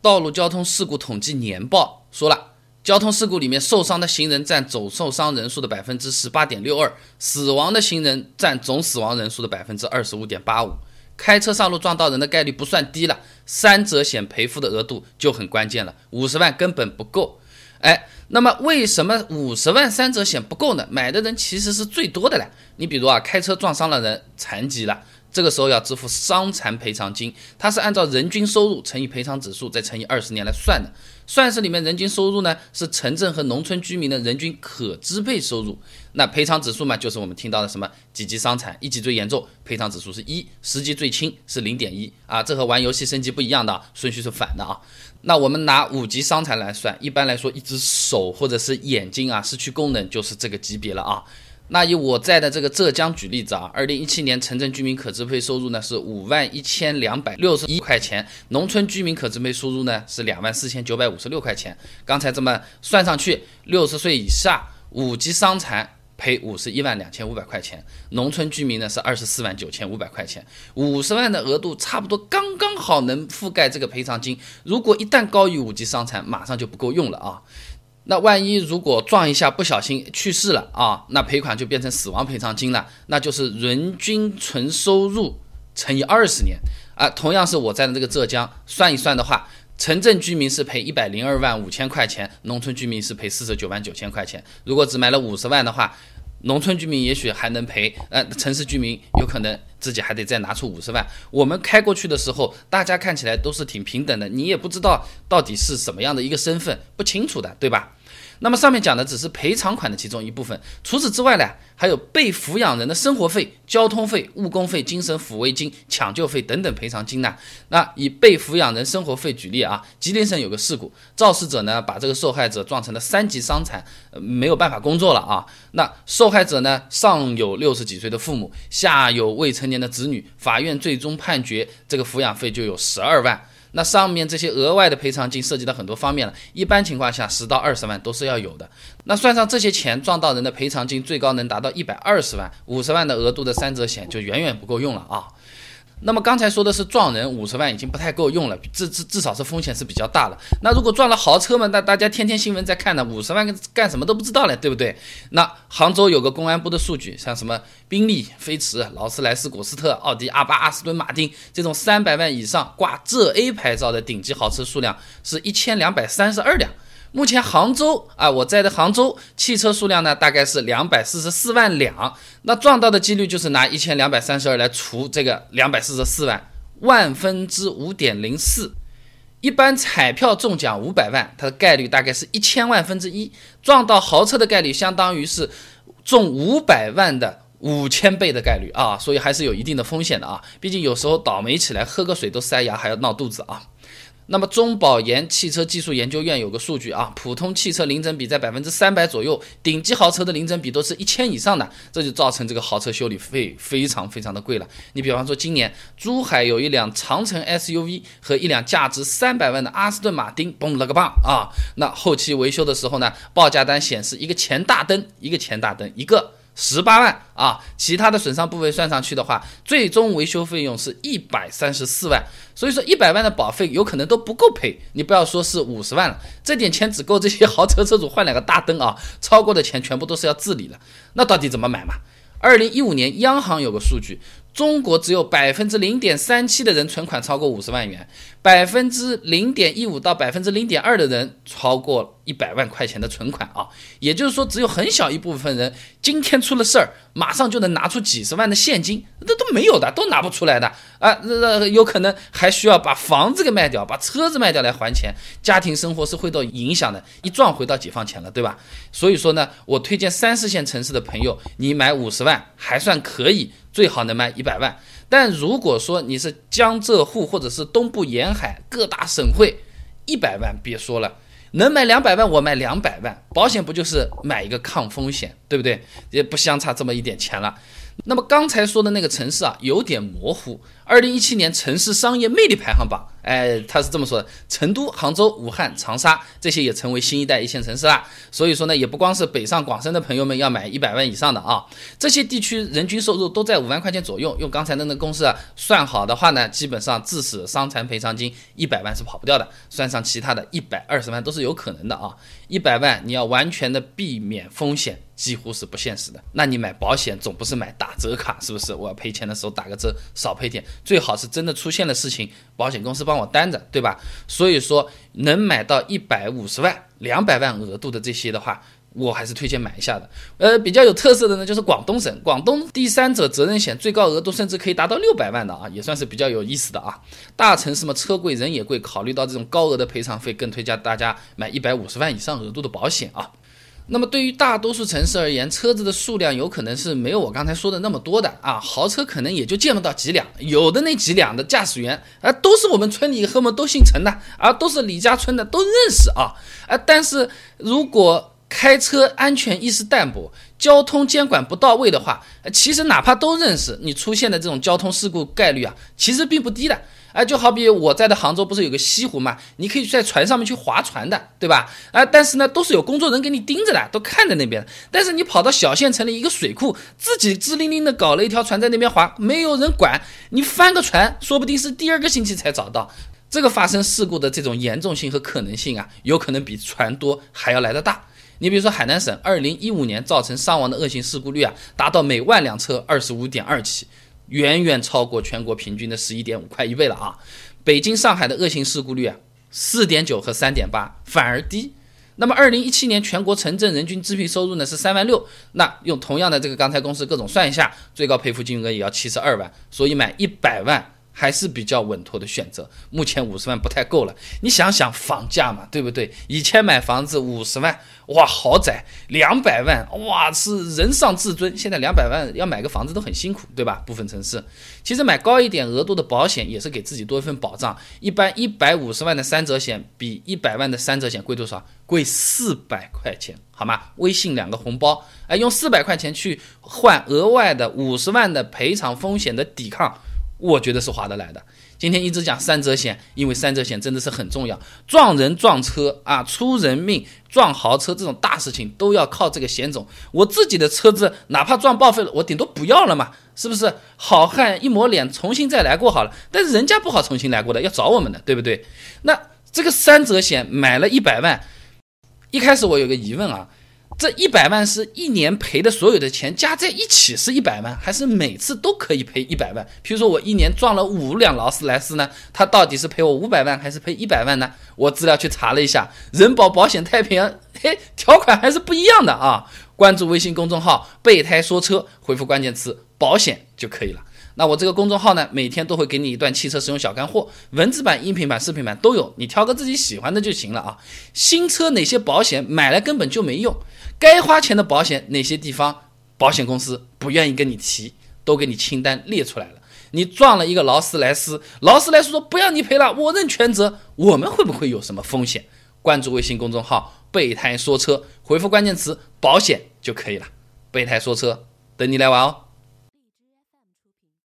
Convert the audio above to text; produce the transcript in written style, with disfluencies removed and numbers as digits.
道路交通事故统计年报说了，交通事故里面受伤的行人占总受伤人数的 18.62%， 死亡的行人占总死亡人数的 25.85%。 开车上路撞到人的概率不算低了，三者险赔付的额度就很关键了，50万根本不够。那么为什么50万三者险不够呢？买的人其实是最多的了。你比如开车撞伤了人，残疾了，这个时候要支付伤残赔偿金，它是按照人均收入乘以赔偿指数再乘以20年来算的。算式里面人均收入呢是城镇和农村居民的人均可支配收入，那赔偿指数嘛，就是我们听到的什么几级伤残，1级最严重，赔偿指数是1，10级最轻是 0.1 啊，这和玩游戏升级不一样的，顺序是反的啊。那我们拿5级伤残来算，一般来说一只手或者是眼睛失去功能就是这个级别了啊。那以我在的这个浙江举例子2017年城镇居民可支配收入呢是51261块钱，农村居民可支配收入呢是24956块钱。刚才这么算上去，60岁以下5级伤残赔512500块钱，农村居民呢是249500块钱，50万的额度差不多刚刚好能覆盖这个赔偿金。如果一旦高于5级伤残，马上就不够用了啊。那万一如果撞一下不小心去世了那赔款就变成死亡赔偿金了，那就是人均纯收入乘以20年同样是我在的这个浙江，算一算的话，城镇居民是赔102万5千块钱，农村居民是赔49万9千块钱。如果只买了50万的话，农村居民也许还能赔，城市居民有可能自己还得再拿出50万。我们开过去的时候，大家看起来都是挺平等的，你也不知道到底是什么样的一个身份，不清楚的，对吧？那么上面讲的只是赔偿款的其中一部分，除此之外呢，还有被抚养人的生活费、交通费、误工费、精神抚慰金、抢救费等等赔偿金呢。那以被抚养人生活费举例吉林省有个事故，肇事者呢把这个受害者撞成了3级伤残，没有办法工作了那受害者呢上有60几岁的父母，下有未成年的子女，法院最终判决这个抚养费就有12万。那上面这些额外的赔偿金涉及到很多方面了，一般情况下10到20万都是要有的。那算上这些钱，撞到人的赔偿金最高能达到120万，50万的额度的三者险就远远不够用了那么刚才说的是撞人50万已经不太够用了，至少是风险是比较大的。那如果撞了豪车嘛，那大家天天新闻在看呢，50万干什么都不知道了，对不对？那杭州有个公安部的数据，像什么宾利、飞驰、劳斯莱斯、果斯特、奥迪、阿巴、阿斯顿马丁这种300万以上挂浙 A 牌照的顶级豪车数量是1232辆。目前杭州我在的杭州汽车数量呢大概是244万辆，那撞到的几率就是拿1232来除这个244万，5/5.04%。一般彩票中奖500万，它的概率大概是1000万分之1，撞到豪车的概率相当于是中500万的5000倍的概率所以还是有一定的风险的毕竟有时候倒霉起来喝个水都塞牙还要闹肚子那么中保研汽车技术研究院有个数据普通汽车零整比在300%左右，顶级豪车的零整比都是1000以上的，这就造成这个豪车修理费非常非常的贵了。你比方说今年珠海有一辆长城 SUV 和一辆价值300万的阿斯顿马丁，嘣了个棒那后期维修的时候呢，报价单显示一个前大灯一个18万其他的损伤部位算上去的话，最终维修费用是134万。所以说100万的保费有可能都不够赔，你不要说是50万了，这点钱只够这些豪车车主换2个大灯超过的钱全部都是要自理的。那到底怎么买嘛？2015年央行有个数据，中国只有 0.37% 的人存款超过50万元， 0.15% 到 0.2% 的人超过100万块钱的存款也就是说只有很小一部分人今天出了事儿马上就能拿出几十万的现金，这都没有的，都拿不出来的有可能还需要把房子给卖掉，把车子卖掉来还钱，家庭生活是会受影响的，一撞回到解放前了，对吧？所以说呢，我推荐3、4线城市的朋友，你买50万还算可以，最好能买100万。但如果说你是江浙沪或者是东部沿海各大省会，100万别说了，能买200万我买200万，保险不就是买一个抗风险，对不对？也不相差这么一点钱了。那么刚才说的那个城市有点模糊，2017年城市商业魅力排行榜他是这么说的，成都、杭州、武汉、长沙这些也成为新一代一线城市啦。所以说呢，也不光是北上广深的朋友们要买100万以上的啊，这些地区人均收入都在5万块钱左右。用刚才的那个公式算好的话呢，基本上致死伤残赔偿金100万是跑不掉的，算上其他的120万都是有可能的啊。100万你要完全的避免风险，几乎是不现实的。那你买保险总不是买打折卡，是不是？我要赔钱的时候打个折，少赔点，最好是真的出现了事情，保险公司帮我担着，对吧？所以说能买到150万、200万额度的这些的话，我还是推荐买一下的。比较有特色的呢，就是广东省，广东第三者责任险最高额度甚至可以达到600万的啊，也算是比较有意思的啊。大城市嘛，车贵人也贵，考虑到这种高额的赔偿费，更推荐大家买150万以上额度的保险啊。那么对于大多数城市而言，车子的数量有可能是没有我刚才说的那么多的啊，豪车可能也就见不到几辆，有的那几辆的驾驶员都是我们村里和我们都姓陈的啊，都是李家村的，都认识啊。但是如果开车安全意识淡薄，交通监管不到位的话，其实哪怕都认识，你出现的这种交通事故概率啊，其实并不低的。就好比我在的杭州不是有个西湖嘛，你可以在船上面去划船的，对吧？但是呢，都是有工作人员给你盯着的，都看着那边。但是你跑到小县城的一个水库，自己支灵灵的搞了一条船在那边划，没有人管，你翻个船，说不定是第2个星期才找到。这个发生事故的这种严重性和可能性啊，有可能比船多还要来得大。你比如说海南省2015年造成伤亡的恶性事故率啊，达到每万辆车25.2起，远远超过全国平均的11.5，快1倍了啊！北京、上海的恶性事故率啊4.9和3.8，反而低。那么2017年全国城镇人均支配收入呢是3万6，那用同样的这个刚才公式各种算一下，最高赔付金额也要72万，所以买100万还是比较稳妥的选择。目前50万不太够了，你想想房价嘛，对不对？以前买房子50万，哇，豪宅200万，哇，是人上至尊。现在200万要买个房子都很辛苦，对吧？部分城市其实买高一点额度的保险也是给自己多一份保障。一般150万的3者险比100万的3者险贵多少？贵400块钱，好吗？微信2个红包，用400块钱去换额外的50万的赔偿风险的抵抗，我觉得是划得来的。今天一直讲3者险，因为3者险真的是很重要，撞人撞车啊，出人命，撞豪车这种大事情都要靠这个险种。我自己的车子哪怕撞报废了，我顶多不要了嘛，是不是？好汉一抹脸，重新再来过好了。但是人家不好重新来过的，要找我们的，对不对？那这个3者险买了100万，一开始我有个疑问啊，这100万是一年赔的所有的钱加在一起是100万，还是每次都可以赔100万？比如说我一年撞了5辆劳斯莱斯呢，他到底是赔我500万还是赔100万呢？我资料去查了一下，人保保险太平洋，条款还是不一样的啊。关注微信公众号备胎说车，回复关键词保险就可以了。那我这个公众号呢，每天都会给你一段汽车使用小干货，文字版、音频版、视频版都有，你挑个自己喜欢的就行了啊。新车哪些保险买来根本就没用，该花钱的保险哪些地方保险公司不愿意跟你提，都给你清单列出来了。你撞了一个劳斯莱斯，劳斯莱斯说不要你赔了，我认全责，我们会不会有什么风险？关注微信公众号备胎说车，回复关键词保险就可以了。备胎说车，等你来玩哦。